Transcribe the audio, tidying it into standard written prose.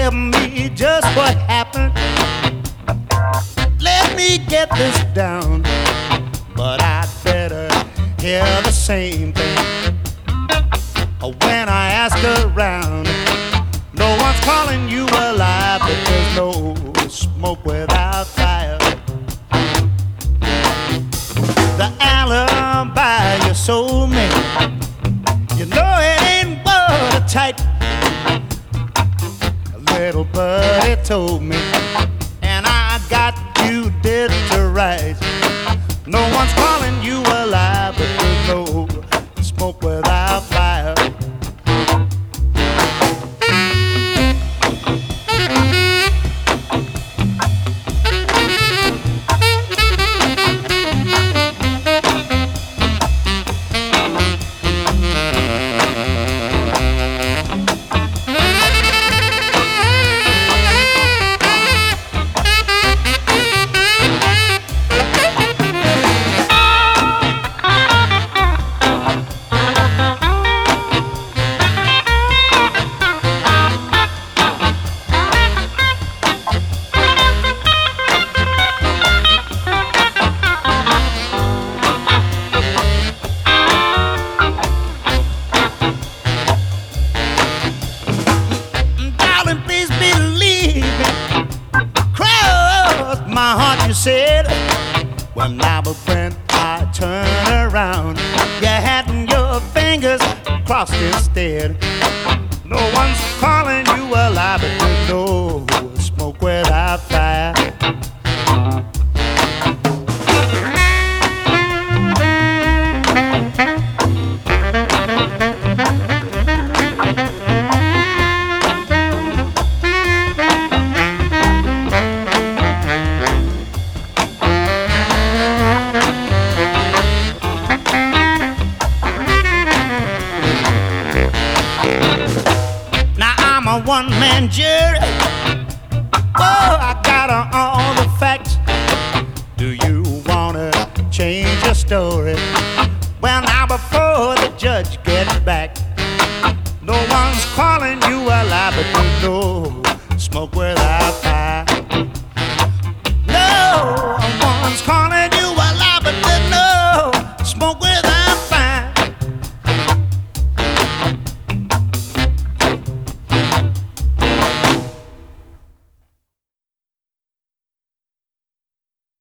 tell me just what happened. Let me get this down, but I'd better hear the same thing. When I ask around, no one's calling you alive, but there's no smoke without fire. The alibi you sold me, you know it ain't watertight. A little birdie told me, and I got you dead to rights. No one's calling you alive, but there's no smoke without fire. My heart, you said, when I was when I turned around, you had your fingers crossed instead. No one's calling you alive, but there's no smoke without fire. I'm a one-man jury. Oh, I got all the facts. Do you wanna change your story? Well, now before the judge gets back, no one's calling you alive, but you know smoke where